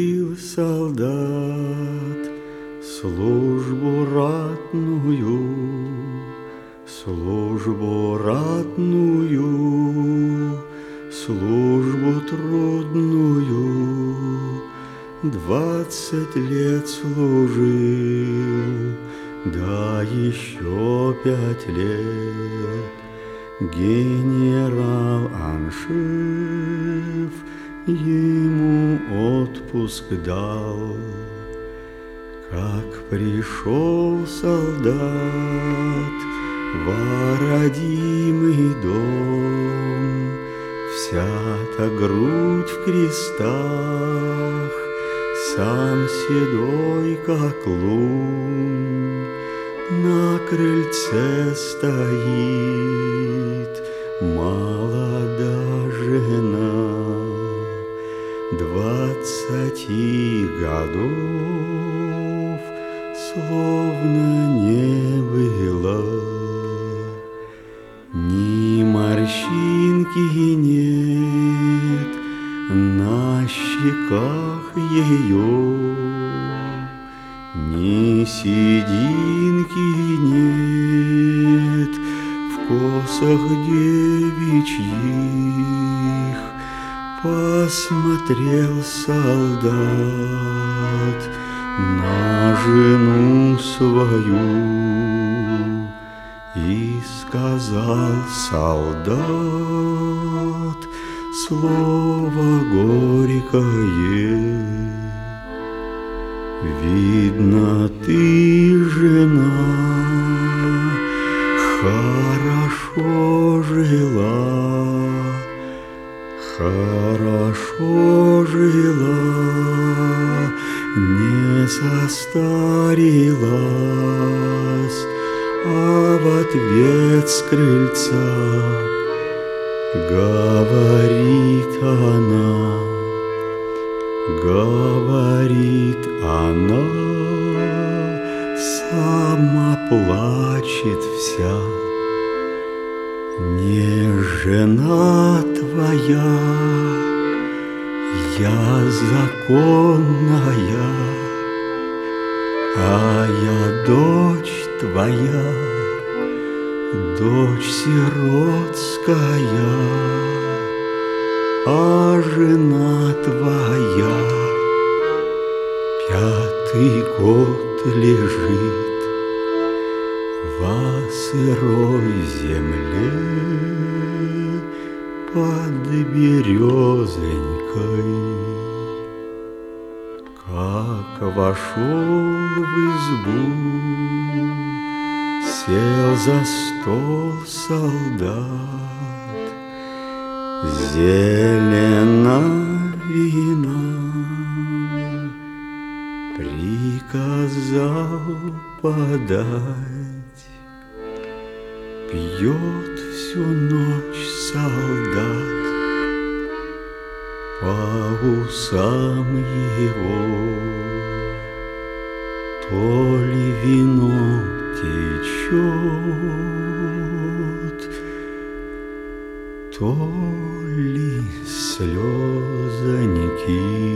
служил солдат службу ратную, службу ратную, службу трудную. 20 лет служил, да еще 5 лет. Генерал Аншиф ему отпуск дал. Как пришел солдат в родимый дом, вся-то грудь в крестах, сам седой, как лунь, на крыльце стоит молодая жена 20 годов, словно не было. Ни морщинки нет на щеках ее, ни сединки нет в косах девичьих. Посмотрел солдат на жену свою и сказал солдат слово горькое: видно, ты, жена, хорошо жила, хорошо жила, не состарилась. А в ответ с крыльца говорит она, сама плачет вся. Не жена твоя, я законная, а я дочь твоя, дочь сиротская, а жена твоя 5-й год лежит во сырой земле под березонькой. Как вошел в избу, сел за стол солдат, зелена вина приказал подать. Пьет всю ночь солдат, по усам его то ли вино течет, то ли слезоньки.